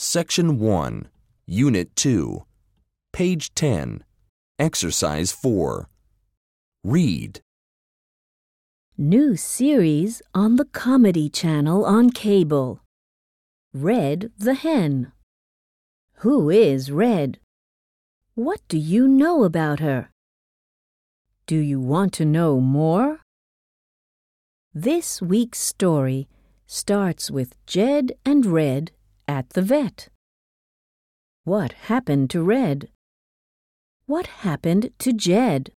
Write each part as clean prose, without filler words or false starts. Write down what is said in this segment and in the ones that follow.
Section 1, Unit 2, Page 10, Exercise 4. Read. New series on the Comedy Channel on cable. Red the Hen. Who is Red? What do you know about her? Do you want to know more? This week's story starts with Jed and Red at the vet. What happened to Red? What happened to Jed?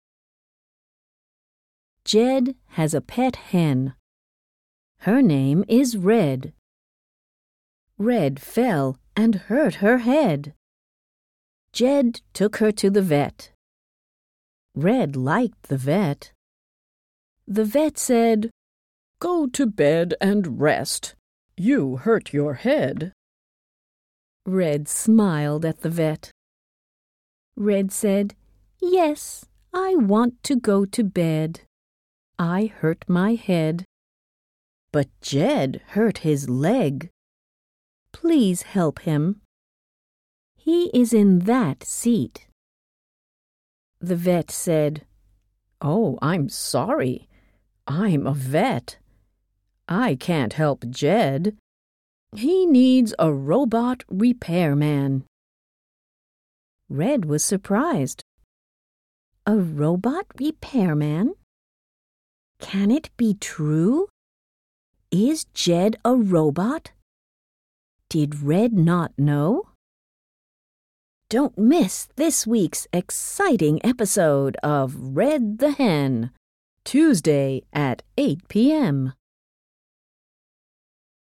Jed has a pet hen. Her name is Red. Red fell and hurt her head. Jed took her to the vet. Red liked the vet. The vet said, "Go to bed and rest. You hurt your head." Red smiled at the vet. Red said, "Yes, I want to go to bed. I hurt my head." But Jed hurt his leg. Please help him. He is in that seat. The vet said, "Oh, I'm sorry. I'm a vet. I can't help Jed. He needs a robot repairman." Red was surprised. A robot repairman? Can it be true? Is Jed a robot? Did Red not know? Don't miss this week's exciting episode of Red the Hen, Tuesday at 8 p.m.